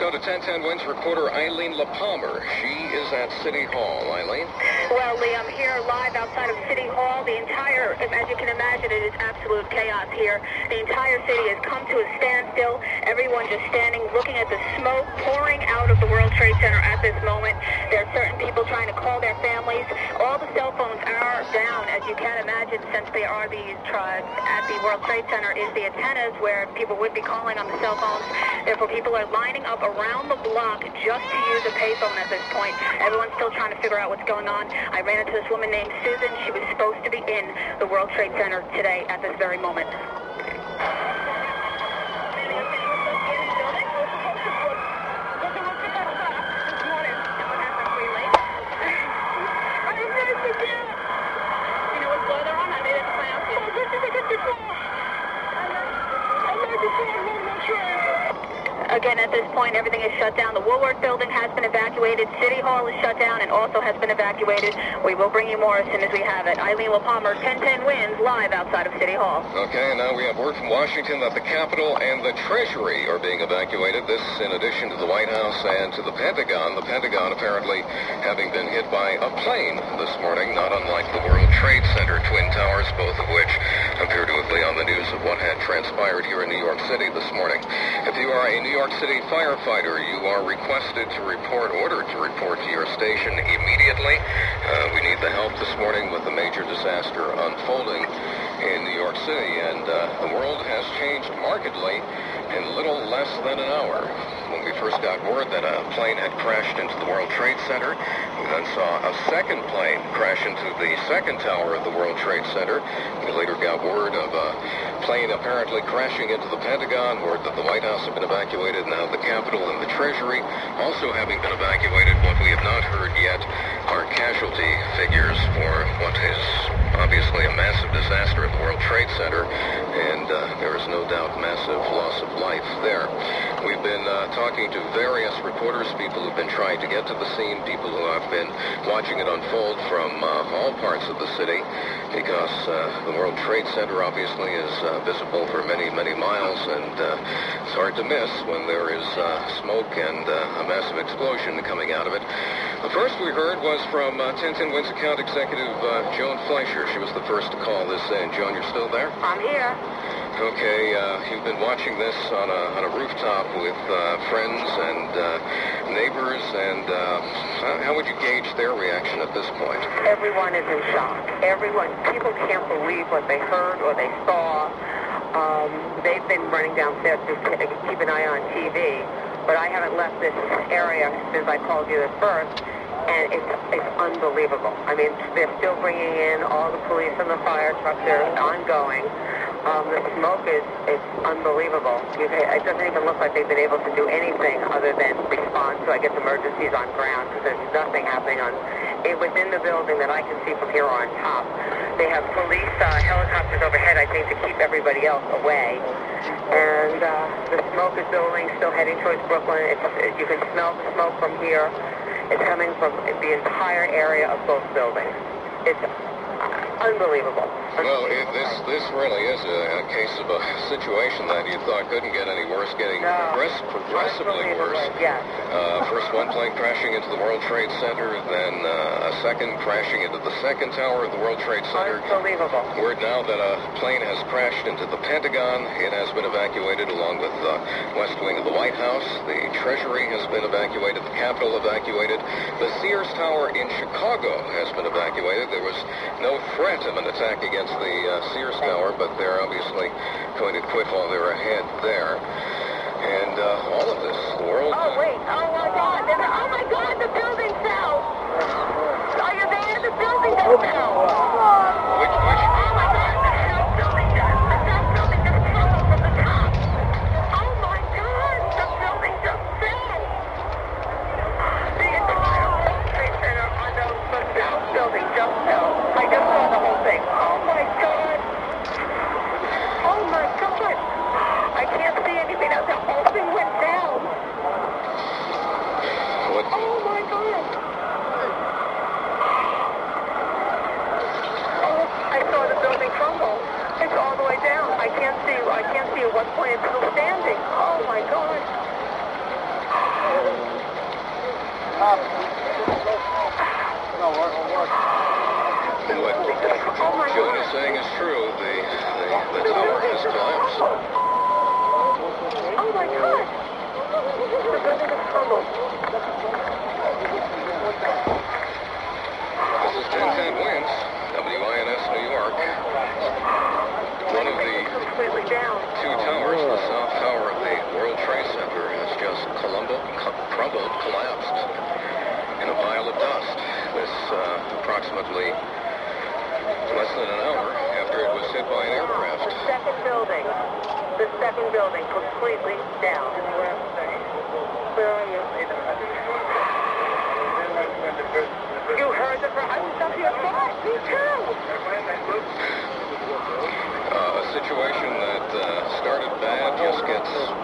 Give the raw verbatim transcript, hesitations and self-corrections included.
go to ten ten Wins reporter Eileen LaPalmer. She is at City Hall. Eileen? Well, Lee, I'm here live outside of City Hall. The entire, as you can imagine, it is absolute chaos here. The entire city has come to a standstill. Everyone just standing, looking at the smoke pouring out of the World Trade Center at this moment. There are certain people trying to call their families. All the cell phones are down, as you can imagine, since they are these tribes at the World Trade Center is the antennas where people would be calling on the cell phones. Therefore, people are lining up around the block just to use a payphone at this point. Everyone's still trying to figure out what's going on. I ran into this woman named Susan. She was supposed to be in the World Trade Center today at this very moment. Again, at this point, everything is shut down. The Woolworth building has been evacuated. City Hall is shut down and also has been evacuated. We will bring you more as soon as we have it. Eileen LaPalmer, ten ten Wins, live outside of City Hall. Okay, and now we have word from Washington that the Capitol and the Treasury are being evacuated. This in addition to the White House and to the Pentagon. The Pentagon apparently having been hit by a plane this morning, not unlike the World Trade Center Twin Towers, both of which appear to have been on the news of what had transpired here in New York City this morning. If you are a New York City firefighter, you are requested to report, ordered to report to your station immediately. Uh, we need the help this morning with the major disaster unfolding in New York City, and uh, the world has changed markedly in little less than an hour. When we first got word that a plane had crashed into the World Trade Center, we then saw a second plane crash into the second tower of the World Trade Center. We later got word of a plane apparently crashing into the Pentagon, word that the White House had been evacuated, now the Capitol and the Treasury also having been evacuated. What we have not heard yet are casualty figures for what is obviously a massive disaster at the World Trade Center, and uh, there is no doubt massive loss of life there. We've been uh, talking to various reporters, people who've been trying to get to the scene, people who have been watching it unfold from uh, all parts of the city, because uh, the World Trade Center obviously is uh, visible for many, many miles, and uh, it's hard to miss when there is uh, smoke and uh, a massive explosion coming out of it. The first we heard was from uh, ten ten Wins account executive uh, Joan Fleischer. She was the first to call this in. Joan, you're still there? I'm here. Okay, uh, you've been watching this on a, on a rooftop with uh, friends and uh, neighbors, and uh, how, how would you gauge their reaction at this point? Everyone is in shock. Everyone, people can't believe what they heard or they saw. Um, they've been running downstairs to t- keep an eye on T V, but I haven't left this area since I called you at first. And it's, it's unbelievable. I mean, they're still bringing in all the police and the fire trucks. They're ongoing. Um, the smoke is, is unbelievable. You, it doesn't even look like they've been able to do anything other than respond to, I guess, emergencies on ground, because there's nothing happening on it, within the building that I can see from here on top. They have police uh, helicopters overhead, I think, to keep everybody else away. And uh, the smoke is building, still heading towards Brooklyn. It's, it, you can smell the smoke from here. It's coming from the entire area of both buildings. It's unbelievable. Well, it, this this really is a, a case of a situation that you thought couldn't get any worse, getting no. progress, progressively worse. Yes. Uh, first one plane crashing into the World Trade Center, then uh, a second crashing into the second tower of the World Trade Center. Unbelievable. Word now that a plane has crashed into the Pentagon. It has been evacuated along with the west wing of the White House. The Treasury has been evacuated. The Capitol evacuated. The Sears Tower in Chicago has been evacuated. There was no threat of an attack against the uh, Sears Tower, but they're obviously going to quit while they're ahead there. And uh, all of this, the world... Oh, wait. Oh, my God. There's a, oh, my God. The building fell. Are you there? The building just fell. Which, which... Oh, my God. The South building just, the South building just crumbled from the top. Oh, my God. The building just fell. The entire World Trade Center on the, the South building just fell. I just saw the whole thing. Oh, my God. Oh, my God. I can't see anything else. The whole thing went down. What? Oh, my God. Oh, I saw the building crumble. It's all the way down. I can't see, I can't see at what point it's still standing. Oh, my God. What Joan is saying is true. The, the, the tower has collapsed. Oh my God! The building is crumbled. This is ten ten Winds, W I N S New York. One of the Completely down. two towers, the south tower of the World Trade Center, has just crumbled, crumbled, collapsed in a pile of dust. This uh, approximately less than an hour after it was hit by an aircraft. The second building, the second building completely down. Where are you? You heard the I was up here fine. Me too. Uh, a situation that uh, started bad just gets